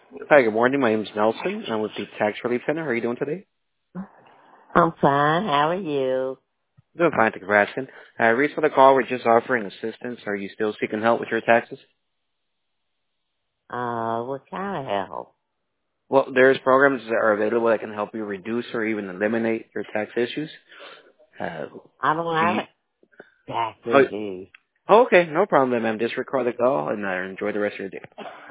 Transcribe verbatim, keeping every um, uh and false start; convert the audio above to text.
Hi, good morning. My name is Nelson. I'm with the Tax Relief Center. How are you doing today? I'm fine. How are you? Doing fine, thank you for asking. Uh, reason for the call, we're just offering assistance. Are you still seeking help with your taxes? Uh, what kind of help? Well, there's programs that are available that can help you reduce or even eliminate your tax issues. Uh, I don't do have you, it. Tax oh, issues. oh, okay, no problem, ma'am. Just record the call and uh, enjoy the rest of your day.